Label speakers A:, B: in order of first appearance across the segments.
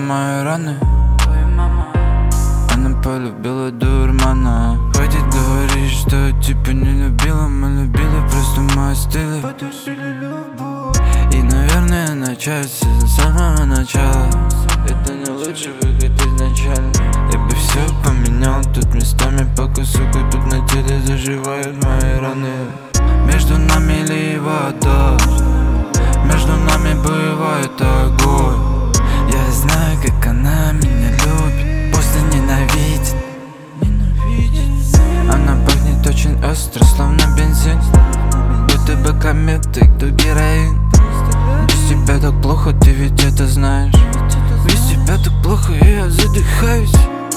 A: мои раны. Она полюбила дурмана. Хватит говорить, что типа не любила. Мы любили, просто мы остыли. И, наверное, начать все с самого начала. Это не лучший выход изначально. Я бы все поменял тут местами, пока, сука, тут на теле заживают мои раны. Между нами либо дождь, между нами бывает огонь. Я знаю, как она меня любит, после ненавидит. Она пахнет очень остро, словно бензин. Будто бы кометы, кто героин. Без тебя так плохо, ты ведь это знаешь. Без тебя так плохо, и я задыхаюсь.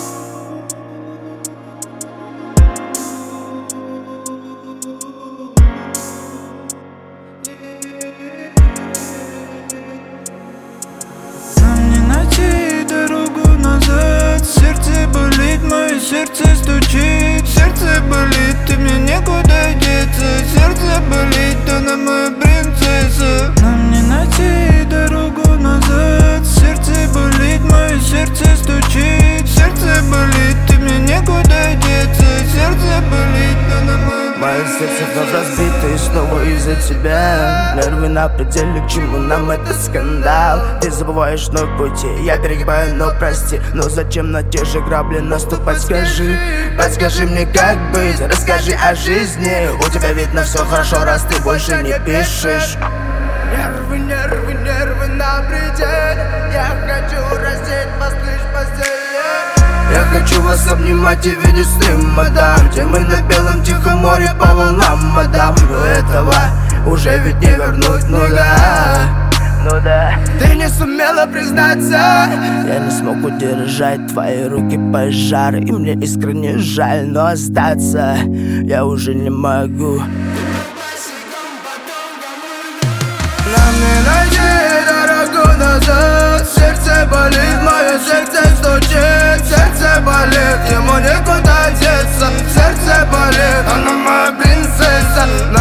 A: Нам не найти дорогу назад. Сердце болит, мое сердце стучит. Сердце болит, и мне некуда деться. Сердце болит, она моя принцесса. Нам не найти дорогу назад. Сердце болит, мое сердце стучит. Сердце болит, и мне некуда деться. Сердце болит, она моя принцесса.
B: Мое сердце вновь разбито и снова из-за тебя. Нервы на пределе, к чему нам этот скандал? Ты забываешь вновь пути, я перегибаю, но прости. Но зачем на те же грабли наступать, скажи? Подскажи мне, как быть, расскажи о жизни. У тебя видно все хорошо, раз ты больше не пишешь. Нервы, нервы, нервы на пределе. Я хочу раздеть вас лишь в постели. Я хочу вас обнимать и видеть сны, мадам. Где мы на белом тихом море по волнам, мадам. Но этого уже ведь не вернуть, ну да. Ты не сумела признаться. Я не смог удержать твои руки пожары. И мне искренне жаль, но остаться я уже не могу. Нам не найти дорогу назад. Сердце болит, мое сердце стучит. Сердце болит, ему некуда деться. Сердце болит, она моя принцесса.